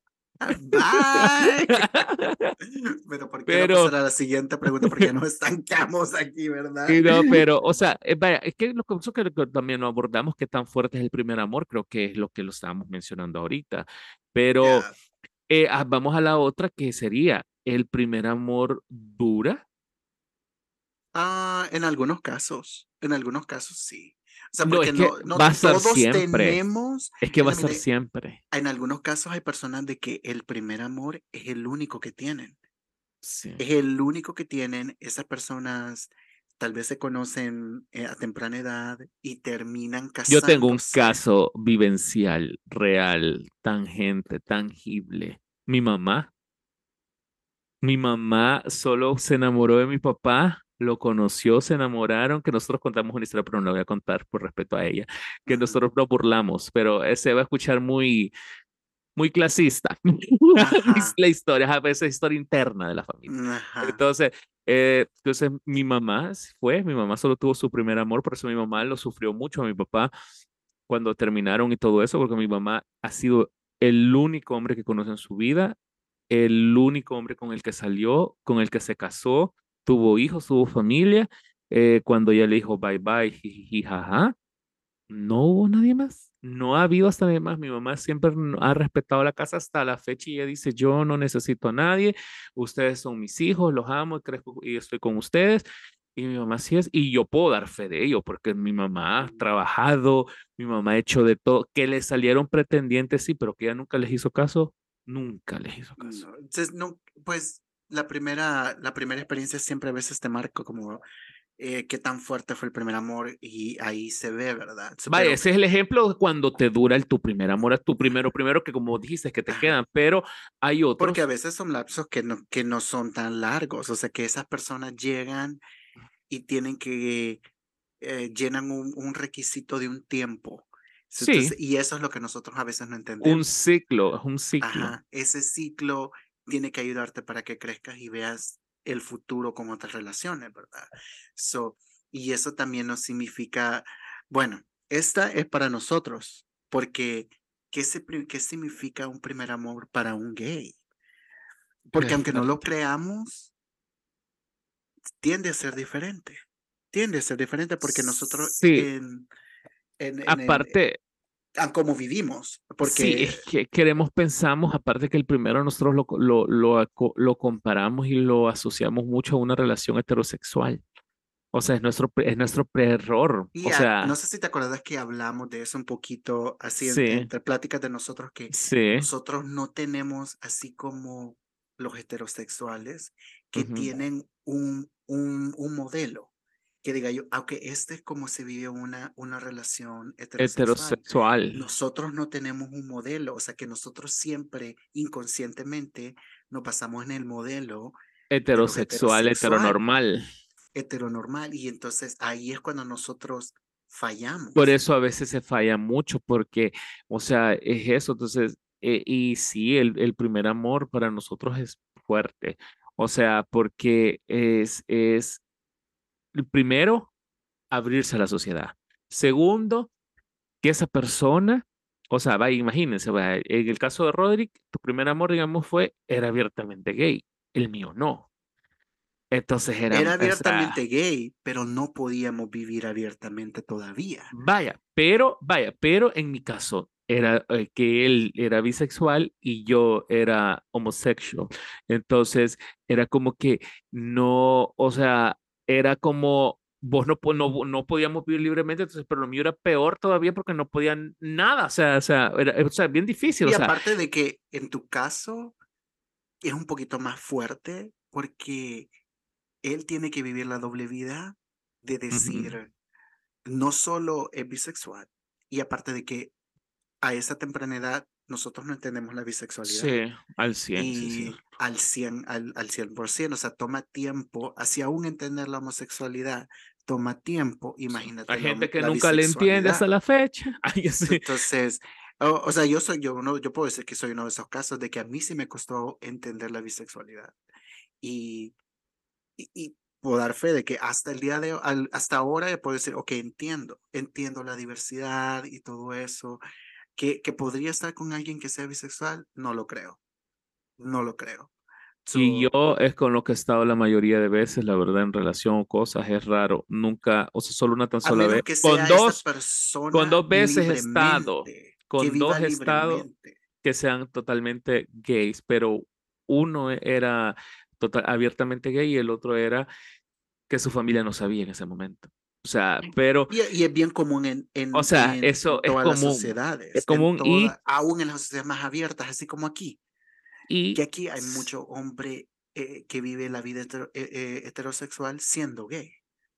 Bye. Pero ¿por qué no Pero, pasar a la siguiente pregunta? Porque ya nos estancamos aquí, ¿verdad? y no, pero, o sea, vaya, es que lo que también no abordamos, qué tan fuerte es el primer amor, creo que es lo que lo estábamos mencionando ahorita. Pero Ya. vamos a la otra que sería, ¿el primer amor dura? En algunos casos sí. O sea, No, porque es que no va a ser todos siempre. tenemos, Es que va a fíjate, ser mire, siempre. en algunos casos hay personas de que el primer amor es el único que tienen. Sí. Es el único que tienen. Esas personas tal vez se conocen a temprana edad y terminan Yo tengo un casándose. caso vivencial, real, tangente, tangible. Mi mamá, mi mamá solo se enamoró de mi papá, lo conoció, se enamoraron, que nosotros contamos una historia, pero no la voy a contar por respeto a ella, que Ajá, nosotros nos burlamos, pero se va a escuchar muy clasista. ajá, La historia, a veces historia interna de la familia. ajá. Entonces mi mamá solo tuvo su primer amor, por eso mi mamá lo sufrió mucho a mi papá cuando terminaron y todo eso, porque mi mamá ha sido el único hombre que conoce en su vida, el único hombre con el que salió, con el que se casó, tuvo hijos, tuvo familia, cuando ella le dijo bye bye, jiji, jaja, no hubo nadie más. No ha habido hasta nadie más. Mi mamá siempre ha respetado la casa hasta la fecha y ella dice, yo no necesito a nadie, ustedes son mis hijos, los amo y crezco y estoy con ustedes. Y mi mamá sí es, y yo puedo dar fe de ello, porque mi mamá ha trabajado, mi mamá ha hecho de todo, que le salieron pretendientes, sí, pero que ella nunca les hizo caso, nunca les hizo caso. No, entonces, no, pues la primera experiencia siempre a veces te marca como qué tan fuerte fue el primer amor y ahí se ve, ¿verdad? Vaya, Pero, ese es el ejemplo de cuando te dura tu primer amor, es tu primero que como dijiste que te ajá, quedan, pero hay porque a otros, veces son lapsos que no son tan largos, o sea, que esas personas llegan y tienen que, llenan un requisito de un tiempo. sí, Entonces, y eso es lo que nosotros a veces no un entendemos. ciclo, es un ciclo. Ajá, ese ciclo tiene que ayudarte para que crezcas y veas el futuro con otras relaciones, ¿verdad? So, y eso también nos significa, bueno, esta es para nosotros, porque ¿qué significa un primer amor para un gay? Porque aunque no lo Exactamente. creamos, tiende a ser diferente. Tiende a ser diferente porque nosotros Sí, en aparte, cómo vivimos, sí, porque es que queremos, pensamos, aparte que el primero nosotros lo comparamos y lo asociamos mucho a una relación heterosexual. O sea, es nuestro error. y O no sea, sé si te acuerdas que hablamos de eso un poquito así sí, entre pláticas de nosotros, que sí, nosotros no tenemos, así como los heterosexuales, que ujú, tienen un modelo, que diga yo, aunque este es como se vive una relación heterosexual, heterosexual, nosotros no tenemos un modelo, o sea que nosotros siempre inconscientemente nos basamos en el modelo de los heterosexual, heterosexuales heteronormal. heteronormal y entonces ahí es cuando nosotros Por fallamos. eso a veces se falla mucho, porque, o sea, es eso. Entonces, y sí, el primer amor para nosotros es fuerte. O sea, porque es el primero, abrirse a la sociedad. Segundo, que esa persona, o sea, vaya, imagínense, vaya, en el caso de Roderick, tu primer amor, digamos, era abiertamente gay. El mío no. Entonces era, Era o sea, abiertamente gay, pero no podíamos vivir abiertamente todavía. vaya, pero en mi caso era que él era bisexual y yo era homosexual. Entonces era como que no, o sea, era como vos no podíamos vivir libremente, entonces, pero lo mío era peor todavía porque no podían nada, o sea, bien difícil, o Y sea, aparte de que en tu caso es un poquito más fuerte porque él tiene que vivir la doble vida de ujú. decir, no solo es bisexual, y aparte de que a esa temprana edad nosotros no entendemos la bisexualidad. Sí, al 100, sí, sí. Y al 100%, o sea, toma tiempo, así aún entender la homosexualidad, toma tiempo, Sí. Hay imagínate la, gente que la nunca le entiende hasta bisexualidad. la fecha. Ay, sí. Entonces, o sea, yo puedo decir que soy uno de esos casos de que a mí sí me costó entender la bisexualidad. Y, y puedo dar fe de que hasta el día hasta ahora puedo decir, ok, entiendo la diversidad y todo eso, que podría estar con alguien que sea bisexual, no lo creo, no lo creo. Y So, yo es con lo que he estado la mayoría de veces, la verdad, en relación o cosas, es raro. Nunca, o sea, solo una tan a sola menos vez. que Con sea esa dos, con persona dos veces he estado, libremente, que con viva dos he estado libremente. que sean totalmente gays, pero uno era abiertamente gay y el otro era que su familia no sabía en ese momento. O sea, pero, Y es bien común en, o en, sea, en, eso en es todas las común, es sociedades, común aún en las sociedades más abiertas, así como aquí, que y, aquí hay mucho hombre que vive la vida heterosexual siendo gay.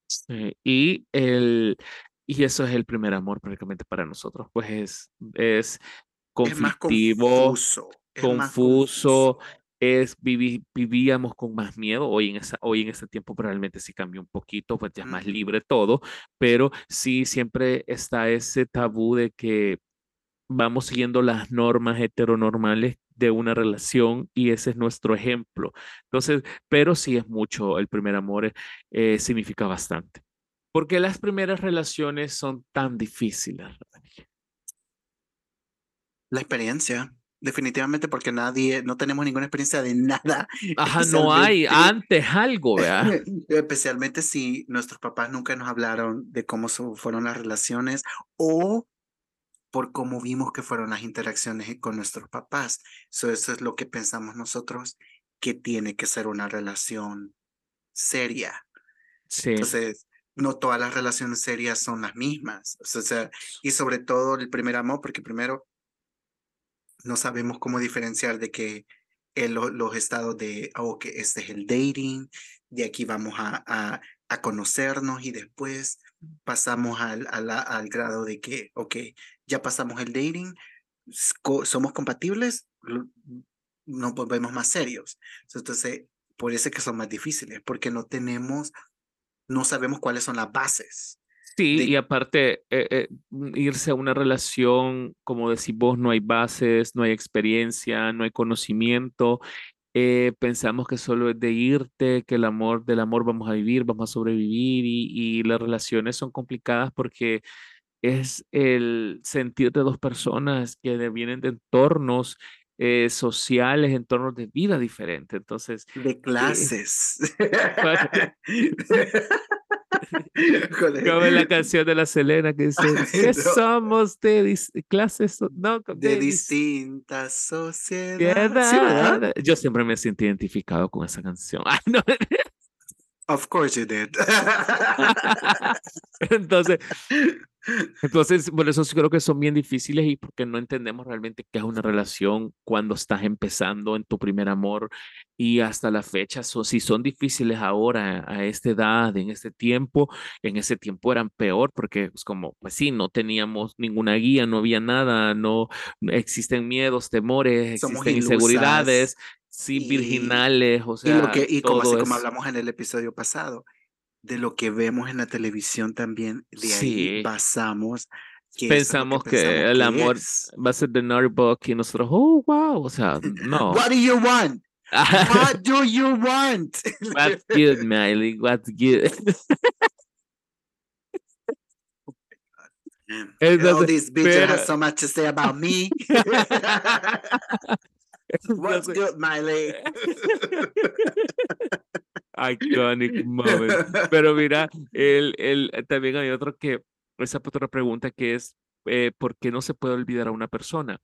y el, y eso es el primer amor prácticamente para nosotros, pues es Es más conflictivo, confuso, es más confuso, confuso. vivíamos con más miedo. Hoy en ese tiempo probablemente sí cambió un poquito, pues ya es más Ujú. libre todo, pero sí siempre está ese tabú de que vamos siguiendo las normas heteronormales de una relación y ese es nuestro ejemplo. Entonces, pero sí es mucho, el primer amor significa bastante. ¿Por qué las primeras relaciones son tan difíciles? La experiencia. definitivamente porque no tenemos ninguna experiencia de nada, Ajá, no hay especialmente, antes algo, ¿verdad? especialmente si nuestros papás nunca nos hablaron de cómo fueron las relaciones o por cómo vimos que fueron las interacciones con nuestros papás. Eso es lo que pensamos nosotros que tiene que ser una relación seria. Sí, Entonces, no todas las relaciones serias son las mismas. O sea, y sobre todo el primer amor, porque primero no sabemos cómo diferenciar de que los estados de, oh, que este es el dating, de aquí vamos a conocernos y después pasamos al grado de que, ok, ya pasamos el dating, somos compatibles, nos volvemos más serios. Entonces, por eso es que son más difíciles, porque no sabemos cuáles son las bases sí, y de aparte, irse a una relación, como decís vos, no hay bases, no hay experiencia, no hay conocimiento. Pensamos que solo es de irte, que del amor vamos a vivir, vamos a sobrevivir y las relaciones son complicadas porque es el sentir de dos personas que vienen de entornos sociales, entornos de vida diferentes. Entonces, eh, clases. Híjole. como en la canción de la Selena que dice, Ay, ¿qué no. somos de clases? No, De distintas sociedades. Sí, ¿verdad? edades. Yo siempre me siento identificado con esa canción. Ay, no. Of course you did. Entonces, Entonces, por eso sí creo que son bien difíciles y porque no entendemos realmente qué es una relación cuando estás empezando en tu primer amor y hasta la fecha, si son difíciles ahora a esta edad, en ese tiempo eran peor porque pues como, pues sí, no teníamos ninguna guía, no había nada, no existen miedos, temores, Somos existen inseguridades, ilusas sí, y, virginales, o sea, y como así todo como es, hablamos en el episodio pasado, de lo que vemos en la televisión también, de ahí sí. basamos que eso es lo que Pensamos que pensamos el que amor es. va a ser de Naughty Buck y nosotros, oh, wow, o sea, no. What do you want? What do you want? What's good, Miley? What's good? Oh, Entonces, this bitch pero, has so much to say about me. What's entonces, good, Miley? iconic moment. Pero mira, también hay otro esa otra pregunta que es, ¿por qué no se puede olvidar a una persona?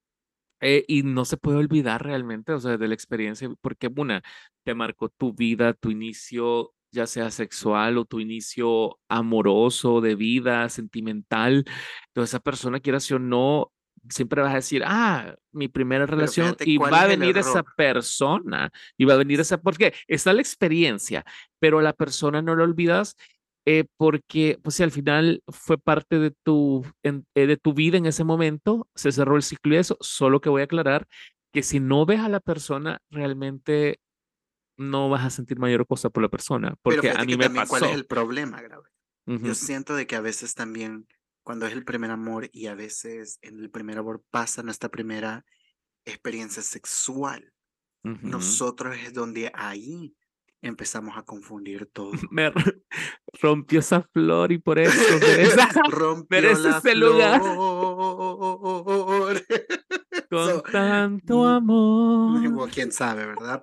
Y no se puede olvidar realmente, o sea, de la experiencia, porque una, te marcó tu vida, tu inicio, ya sea sexual o tu inicio amoroso, de vida, sentimental. Entonces, esa persona, quieras o no, siempre vas a decir, mi primera Pero relación, fíjate y cuál va a es el venir esa error. persona, y va a venir esa, porque está la experiencia, pero la persona no la olvidas porque pues si al final fue parte de tu vida en ese momento, se cerró el ciclo y eso, solo que voy a aclarar que si no ves a la persona, realmente no vas a sentir mayor cosa por la persona, Pero porque a fíjate mí que me también cuál es pasó. el problema, grave. Yo Ujú, siento de que a veces también, cuando es el primer amor y a veces en el primer amor pasa nuestra primera experiencia sexual, ujú. nosotros es donde ahí empezamos a confundir todo. Me rompió esa flor y por eso merece, Rompió merece la ese lugar flor. con So, tanto amor. bueno, quién sabe, ¿verdad?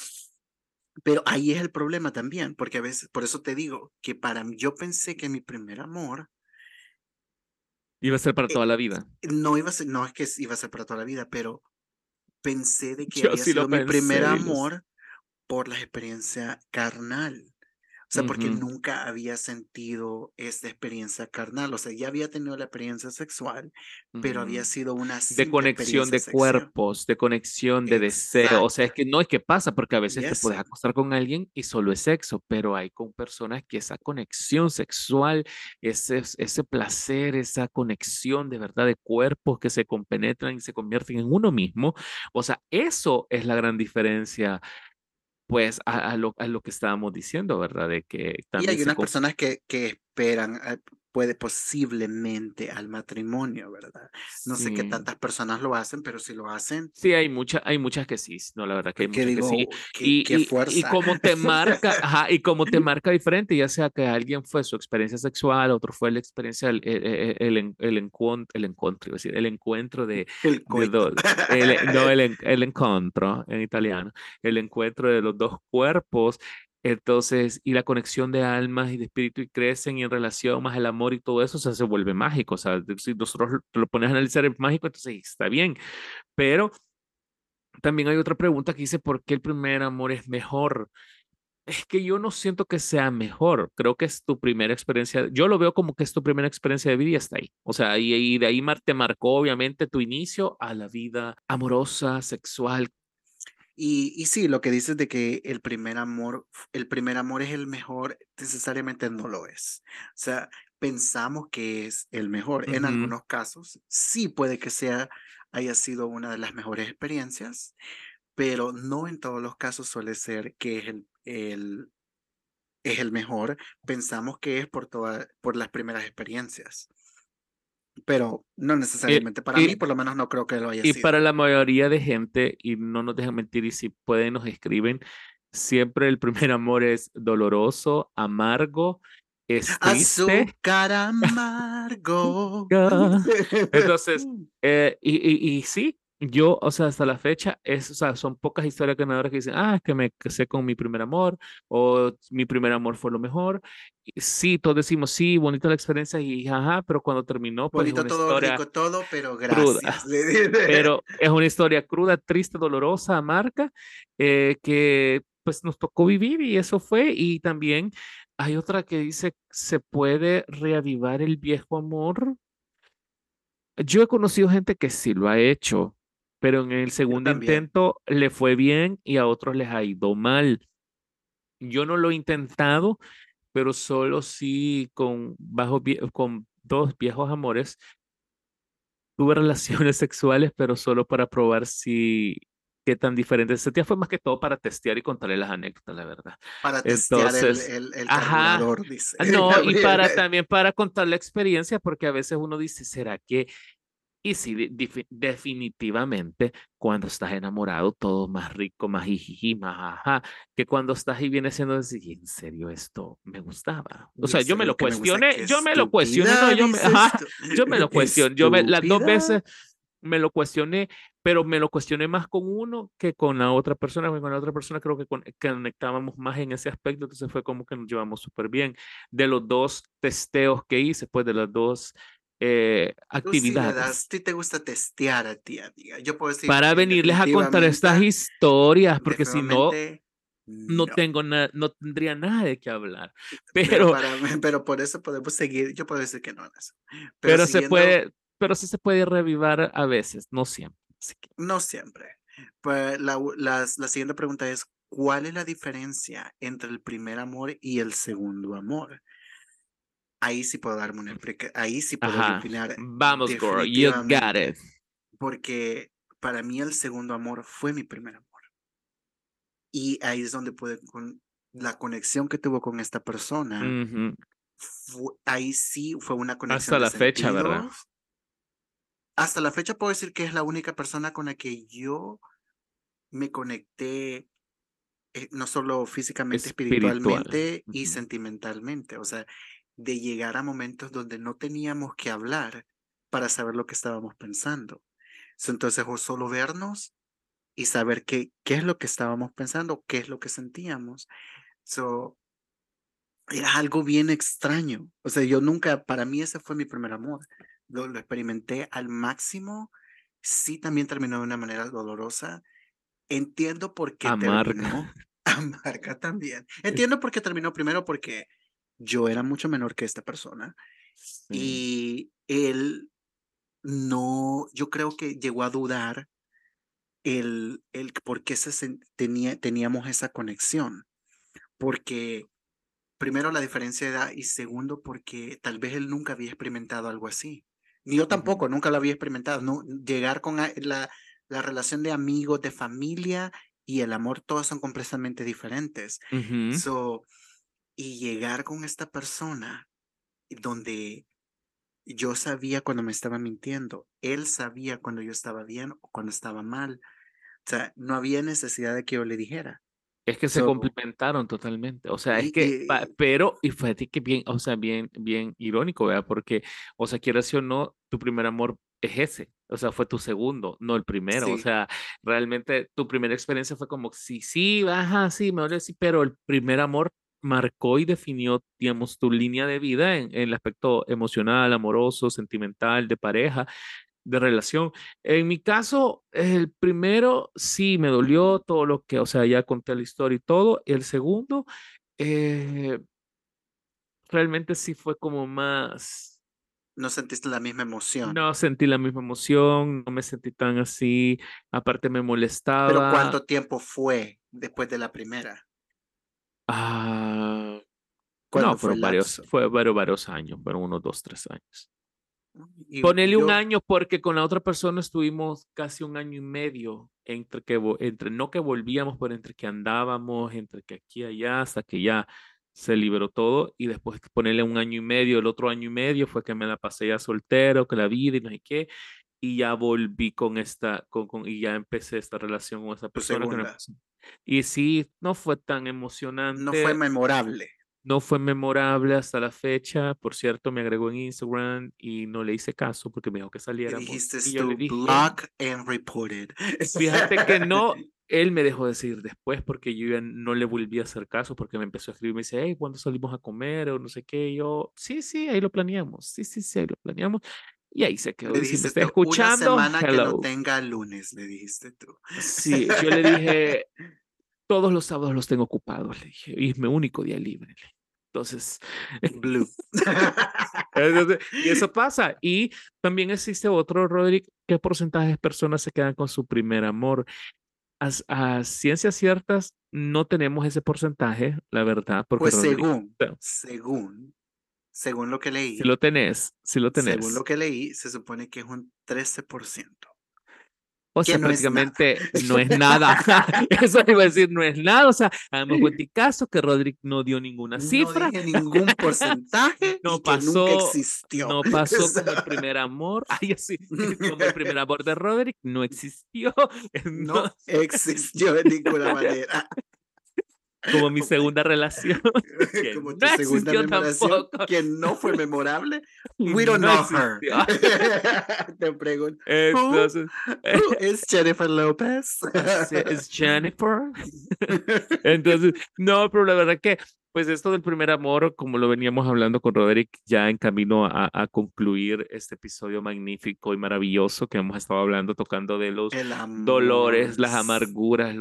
Pero ahí es el problema también, porque a veces, por eso te digo que para mí, yo pensé que mi primer amor Iba a ser para eh, toda la vida. no iba a ser, no es que iba a ser para toda la vida, pero pensé de que Yo había sí lo sido mi primer pensé, diles. amor por la experiencia carnal. O sea, porque Ujú. nunca había sentido esta experiencia carnal. O sea, ya había tenido la experiencia sexual, pero había Ujú. sido una De simple conexión experiencia de sexual. cuerpos, de conexión de deseo. O sea, es Exacto. que no es que pasa, porque a veces Y te puedes eso. acostar con alguien y solo es sexo, pero hay con personas que esa conexión sexual, ese placer, esa conexión de verdad de cuerpos que se compenetran y se convierten en uno mismo. O sea, eso es la gran diferencia, pues, a lo que estábamos diciendo, ¿verdad? De que Y también hay unas personas que esperan. puede posiblemente al matrimonio, ¿verdad? No sé qué Sí. tantas personas lo hacen, pero si lo hacen, Sí, hay muchas que sí, no, la verdad que hay que muchas que sí. digo, qué Y fuerza. como te marca, ajá, y como te marca diferente, ya sea que alguien fue su experiencia sexual, otro fue la experiencia, el encuentro, iba a decir, el encuentro El de coito. dos, no, el encuentro en italiano, el encuentro de los dos cuerpos. Entonces, y la conexión de almas y de espíritu y crecen y en relación más el amor y todo eso, o sea, se vuelve mágico. O sea, si nosotros lo pones a analizar es mágico, entonces está bien. Pero también hay otra pregunta que dice, ¿por qué el primer amor es mejor? Es que yo no siento que sea mejor, creo que es tu primera experiencia, yo lo veo como que es tu primera experiencia de vida y hasta ahí. O sea, y de ahí te marcó obviamente tu inicio a la vida amorosa, sexual. Y sí, lo que dices de que el primer amor es el mejor, necesariamente no lo es. O sea, pensamos que es el mejor. En Ujú, algunos casos, sí puede que sea, haya sido una de las mejores experiencias, pero no en todos los casos suele ser que es el mejor. Pensamos que es por las primeras experiencias, pero no Y, necesariamente para mí, y, por lo menos no creo que lo haya y sido. para la mayoría de gente, y no nos dejan mentir, y si pueden nos escriben, siempre el primer amor es doloroso, amargo, es triste. Azúcar amargo. Ya. Entonces, y sí, yo, o sea, hasta la fecha, o sea, son pocas historias ganadoras que dicen, es que me casé con mi primer amor, o mi primer amor fue lo mejor. Y sí, todos decimos, sí, bonita la experiencia, y ajá, pero cuando terminó, pues es Bonito una todo, historia rico todo, pero cruda. gracias. Le dice. Pero es una historia cruda, triste, dolorosa, amarga, que pues nos tocó vivir y eso fue. Y también hay otra que dice, ¿se puede reavivar el viejo amor? Yo he conocido gente que sí lo ha hecho, pero en el Yo segundo también. intento le fue bien y a otros les ha ido mal. Yo no lo he intentado, pero solo sí con dos viejos amores tuve relaciones sexuales, pero solo para probar si qué tan diferente. Ese día fue más que todo para testear y contarle las anécdotas, la verdad. Para testear Entonces, el ajá, carburador, dice no, y Gabriel. para también para contar la experiencia, porque a veces uno dice, ¿será que? Y sí, definitivamente, cuando estás enamorado, todo más rico, más jijiji, más ajá, que cuando estás y viene siendo decir, en serio, esto me gustaba. O Y sea, yo eso es me lo lo que me gusta, cuestioné, qué yo me lo cuestioné, no, estúpida, dices tú. yo me lo cuestioné, las dos Estúpida. veces me lo cuestioné, pero me lo cuestioné más con uno que con la otra persona, porque con la otra persona creo que conectábamos más en ese aspecto, entonces fue como que nos llevamos súper bien. De los dos testeos que hice, pues de las dos Tú sí le das, actividades sí te gusta testear a ti, amiga. Yo puedo decir para que venirles a contar estas definitivamente, historias, porque si no, definitivamente no no. tengo nada, no tendría nada de qué hablar. Pero Pero, pero por eso podemos seguir. Yo puedo decir que no en eso. Pero pero siguiendo, pero sí se puede revivar a veces, no siempre. Así que, no siempre. Pues la siguiente pregunta es, ¿cuál es la diferencia entre el primer amor y el segundo amor? Ahí sí puedo darme ahí sí puedo yo ajá, opinar vamos, girl, you got it. definitivamente, porque para mí el segundo amor fue mi primer amor. Y ahí es donde pude con la conexión que tuvo con esta persona. Ujú. Ahí sí fue una conexión Hasta de la fecha, ¿verdad? sentidos. Hasta la fecha puedo decir que es la única persona con la que yo me conecté, no solo físicamente, Espiritual. espiritualmente y Ujú. sentimentalmente. O sea, de llegar a momentos donde no teníamos que hablar para saber lo que estábamos pensando. Entonces, o solo vernos y saber qué es lo que estábamos pensando, qué es lo que sentíamos. So, era algo bien extraño. O sea, yo nunca, para mí ese fue mi primer amor. Lo experimenté al máximo. Sí, también terminó de una manera dolorosa. Entiendo por qué Amarga. terminó. Amarga también. Entiendo por qué terminó primero porque yo era mucho menor que esta persona Sí. y él no, yo creo que llegó a dudar el por qué teníamos esa conexión. Porque primero la diferencia de edad y segundo porque tal vez él nunca había experimentado algo así. Ni yo Ujú. tampoco, nunca lo había experimentado. No, llegar con la relación de amigos, de familia y el amor, todos son completamente diferentes. Ujú. So, y llegar con esta persona. donde yo sabía cuando me estaba mintiendo, él sabía cuando yo estaba bien o cuando estaba mal. O sea, no había necesidad de que yo le dijera. Es que se So, complementaron totalmente. O sea, es y, que, y- pero, y fíjate que bien, o sea, bien, bien irónico, ¿verdad? Porque, o sea, quieras o no, tu primer amor es ese. O sea, fue tu segundo, no el primero. O sí, sea, realmente tu primera experiencia fue como, sí, sí, ajá, sí, me duele, sí, pero el primer amor marcó y definió, digamos, tu línea de vida en el aspecto emocional, amoroso, sentimental, de pareja, de relación. En mi caso, el primero sí me dolió todo lo que, o sea, ya conté la historia y todo. El segundo, eh, realmente sí fue como más, no sentiste la misma emoción. no sentí la misma emoción, no me sentí tan así, aparte me Pero molestaba. ¿cuánto tiempo fue después de la primera? Ah, no, ¿Cuándo fue el lapso? fueron varios años, fueron unos 2, 3 años. Y Ponele un yo, año porque con la otra persona estuvimos casi un año y medio entre que, entre no que volvíamos, pero entre que andábamos, entre que aquí y allá, hasta que ya se liberó todo y después ponerle un año y medio, el otro año y medio fue que me la pasé ya soltero, que la vida y no sé qué, y ya volví con y ya empecé esta relación con esa tu persona que me segunda, pasó. Y sí, no fue tan no fue emocionante, memorable. no fue memorable hasta la fecha. Por cierto, me agregó en Instagram y no le hice caso porque me dijo que ¿Qué saliéramos. dijiste Y yo le tú? dije, Block and reported. fíjate que no, él me dejó de seguir después porque yo ya no le volví a hacer caso porque me empezó a escribir, me dice, hey, ¿cuándo salimos a comer? O no sé qué. Y yo, sí, sí, ahí lo planeamos. Sí, sí, sí, ahí lo planeamos. Y ahí se quedó. Le Y si me dijiste está tú, una escuchando, semana que no hello. tenga lunes, le dijiste tú. Sí, yo le dije, todos los sábados los tengo ocupados, le dije, y es mi único día libre. Entonces, Blue. y eso pasa. Y también existe otro, Roderick, ¿qué porcentaje de personas se quedan con su primer amor? A ciencias ciertas, no tenemos ese porcentaje, la verdad, porque Pues Roderick, según lo que si leí, lo tenés, si lo según tenés. lo que leí, se supone que es un 13%, O que sea, no es nada. prácticamente no es nada. Eso iba a decir, no es nada. O sea, hagamos cuenta y caso que Roderick no dio ninguna No cifra. dije ningún porcentaje y No que nunca pasó, existió. no pasó como el primer amor. Ay, así, como el primer amor de Roderick, no existió. No Entonces, existió de ninguna manera. como mi Oh my segunda relación, que Como no tu segunda existió memoración, tampoco. que no fue memorable. Y We don't no know her. existió. Te pregunto, who, Entonces, who is Jennifer Lopez? es Jennifer. Entonces, no, pero la verdad que, pues esto del primer amor, como lo veníamos hablando con Roderick, ya en camino a concluir este episodio magnífico y maravilloso que hemos estado hablando, tocando de los El amor. dolores, las amarguras,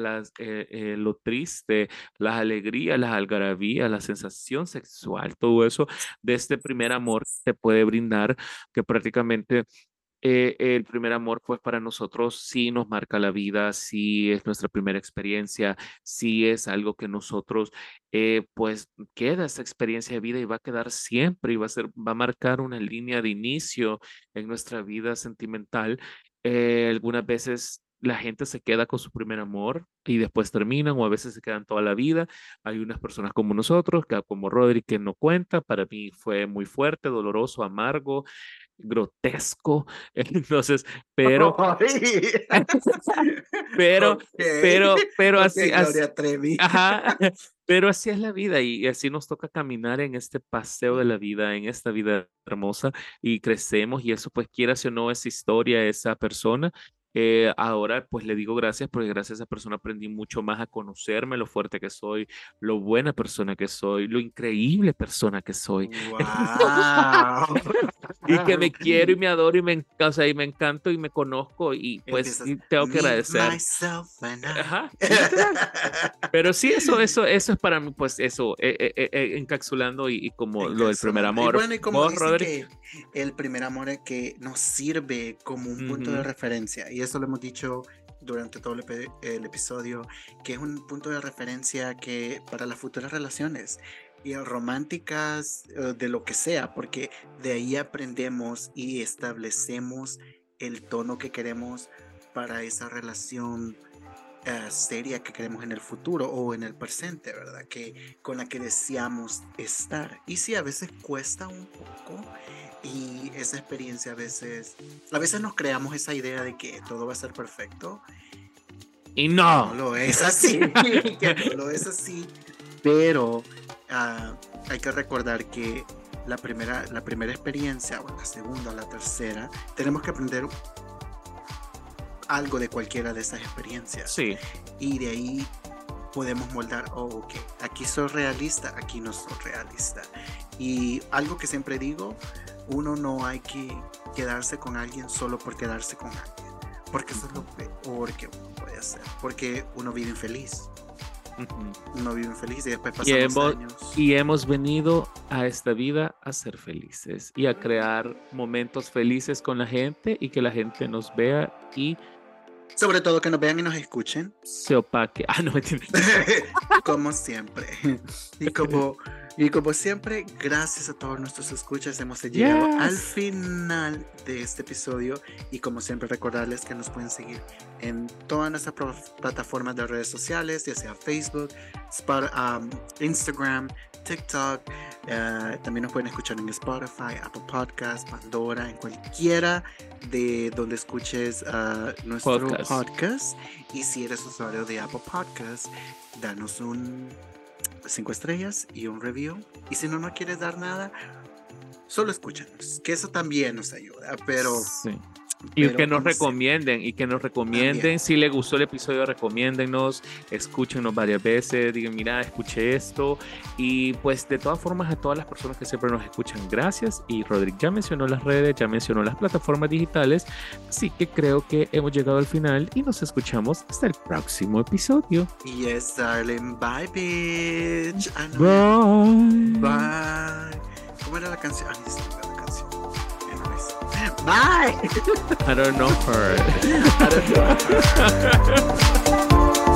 lo triste, las alegrías, las algarabías, la sensación sexual, todo eso de este primer amor te puede brindar, que prácticamente el primer amor, pues para nosotros sí nos marca la vida, sí es nuestra primera experiencia, sí es algo que nosotros, pues queda esa experiencia de vida y va a quedar siempre y va a marcar una línea de inicio en nuestra vida sentimental. Algunas veces la gente se queda con su primer amor y después terminan o a veces se quedan toda la vida. Hay unas personas como nosotros, que, como Roderick, que no cuenta. Para mí fue muy fuerte, doloroso, amargo, grotesco. Entonces, pero, Ay. pero, Ok, pero ok, así, Gloria Trevi. ajá, pero así es la vida y así nos toca caminar en este paseo de la vida, en esta vida hermosa y crecemos y eso pues quieras o no esa historia, esa persona. Ahora pues le digo gracias porque gracias a esa persona aprendí mucho más a conocerme, lo fuerte que soy, lo buena persona que soy, lo increíble persona que soy. Wow. Y que me quiero y me adoro y o sea, y me encanto y me conozco y pues Empiezas, y tengo que me, agradecer. myself and I. Ajá, literal. Pero sí, eso es para mí, pues eso, encapsulando y como lo del primer Encapsulando. Y amor. bueno, y como ¿Vos, dicen Roderick? que el primer amor es que nos sirve como un punto de Ujú, referencia, y eso lo hemos dicho durante todo el episodio, que es un punto de referencia que para las futuras relaciones y románticas, de lo que sea, porque de ahí aprendemos y establecemos el tono que queremos para esa relación seria que queremos en el futuro o en el presente, ¿verdad? Con la que deseamos estar. Y sí, a veces cuesta un poco y esa experiencia a veces nos creamos esa idea de que todo va a ser perfecto. Y no lo es así, que no lo es así, pero hay que recordar que la primera experiencia, o la segunda o la tercera, tenemos que aprender algo de cualquiera de esas experiencias. Sí. Y de ahí podemos moldar, ok, aquí soy realista, aquí no soy realista. Y algo que siempre digo, uno no hay que quedarse con alguien solo por quedarse con alguien, porque eso es lo peor que uno puede hacer, porque uno vive infeliz. Uno vive infeliz y después pasan los años. Y hemos venido a esta vida a ser felices y a crear momentos felices con la gente y que la gente nos vea y sobre todo que nos vean y nos escuchen. Se opaque. No me entiendes. Como siempre. Y como siempre, gracias a todos nuestros escuchas. Hemos llegado al final de este episodio. Y como siempre, recordarles que nos pueden seguir en todas nuestras plataformas de redes sociales, ya sea Facebook, Instagram, TikTok. También nos pueden escuchar en Spotify, Apple Podcasts, Pandora, en cualquiera de donde escuches nuestro podcast. Y si eres usuario de Apple Podcasts, danos 5 estrellas y un review. Y si no quieres dar nada, solo escúchanos, que eso también nos ayuda. Pero sí. Y que nos recomienden, también. Si les gustó el episodio, recomiéndennos, escúchenos varias veces, digan, mira, escuché esto. Y pues de todas formas, a todas las personas que siempre nos escuchan, gracias. Y Rodrigo ya mencionó las redes, ya mencionó las plataformas digitales, así que creo que hemos llegado al final y nos escuchamos hasta el próximo episodio. Yes, darling, bye, bitch. Bye. ¿Cómo era la canción? La canción. Bye. I don't know her.